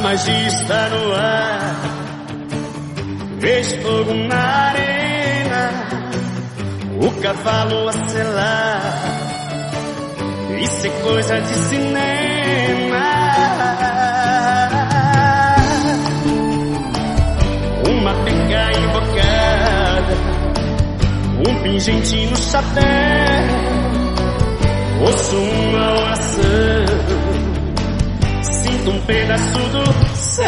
magia está no ar. Vejo fogo na arena, o cavalo a selar. Isso é coisa de cinema. Uma penca invocada, um pingente no chapéu. Ouço uma oração, sinto um pedaço do céu.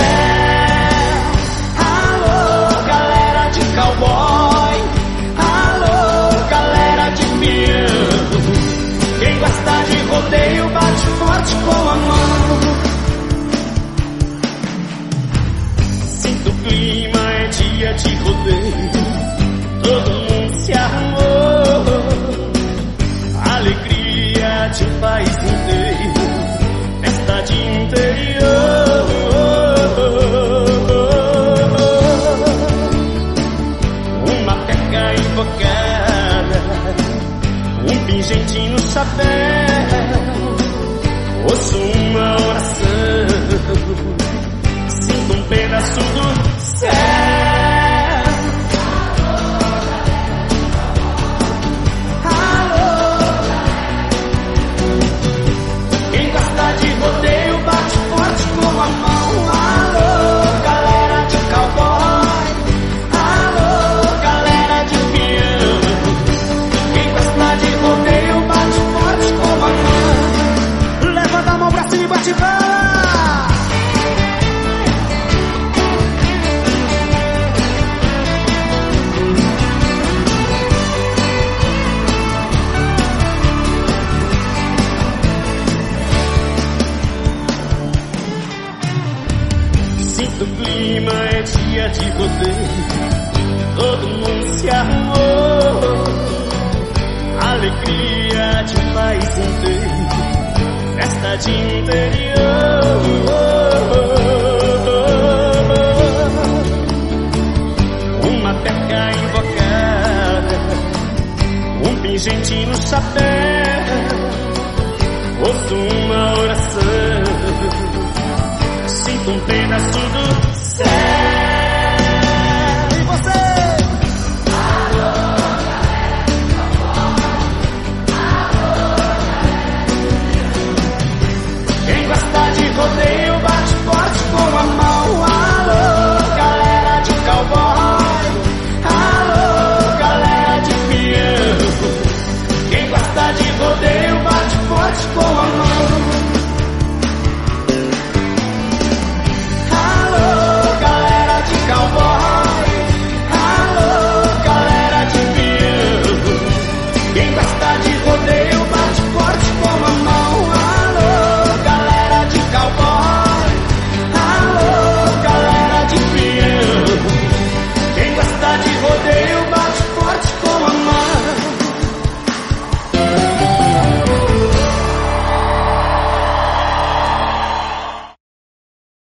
Alô, galera de cowboy, alô, galera de peão. Quem gosta de rodeio bate forte com a mão. Sinto o clima, é dia de rodeio, todo mundo se arrumou. Alegria de um país inteiro, festa de interior. Uma peca invocada, um pingente no chapéu. Ouço uma oração, sinto um pedaço do céu. Rodeio bate forte com a mão. Alô, galera de cowboy, alô, galera de peão. Quem gosta de rodeio bate forte com a mão. Levanta a mão pra cima e bate bala. O clima é dia de rodeio, todo mundo se arrumou. Alegria de um país inteiro, festa de interior. Uma peca invocada, um pingente no chapéu. Ouço uma oração, sinto um pedaço do céu.